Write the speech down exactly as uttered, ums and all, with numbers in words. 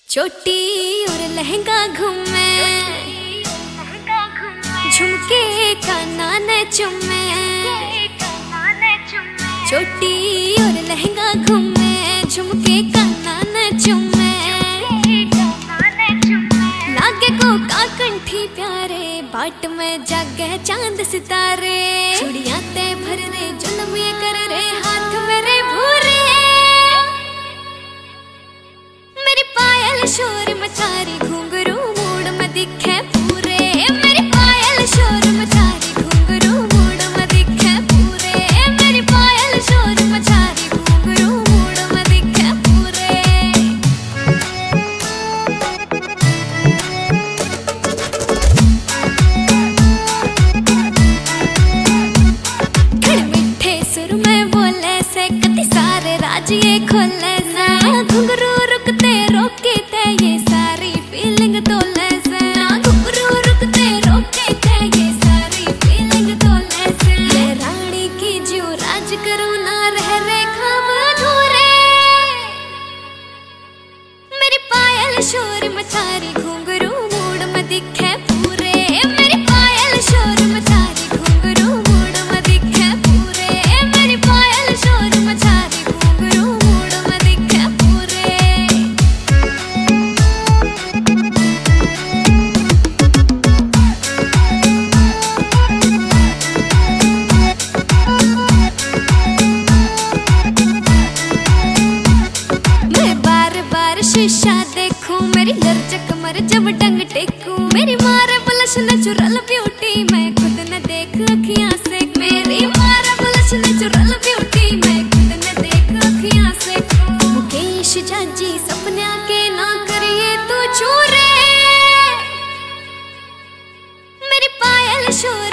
चोटी और लहंगा घूमे, झुमके काना न चुमे। चोटी और लहंगा घूमे, झुमके काना न चुमे। लागे को का कंठी प्यारे, बाट में जागे चांद सितारे। चूड़ियां ते भर रे, जुल्म कर रे, हाथ मेरे भूरे। मेरी पायल शोर मचारी, घुंघरू मूड में दिखे पूरे। मेरी पायल शोर मचारी, घुंघरू मूड में दिखे पूरे। मेरी पायल शोर मचारी, घुंघरू मूड में दिखे पूरे। खड़े मिठे सुर में बोले से, कति सारे राज ये खोले से। घुंघरू रुकते रोके ते, ये सारी फीलिंग तोले से। घुंघरू रुकते रोके ते, ये सारी फीलिंग तोले से। मैं रानी की जो राज करूं, ना रह रे ख्वाब अधूरे। मेरी पायल शोर मचारी, घुंघरू मूड में दिखे पूरे। मेरी पायल शोर मचारी, घुंघरू मूड में दिखे पूरे। मेरी पायल शोर मचारी, घुंघरू मूड में दिखे पूरे। मैं बार बार शीशा देखूं, मेरी लर्जक मर जब डंग टेकूं। मेरी मारे बलश नेचुरल ब्यूटी, मैं खुद न देख अखियां से। मेरी मारे बलश नेचुरल ब्यूटी, मैं खुद न देख अखियां से। मुकेश जाजी सपना के ना करिए तू चूरे। मेरी पायल शोर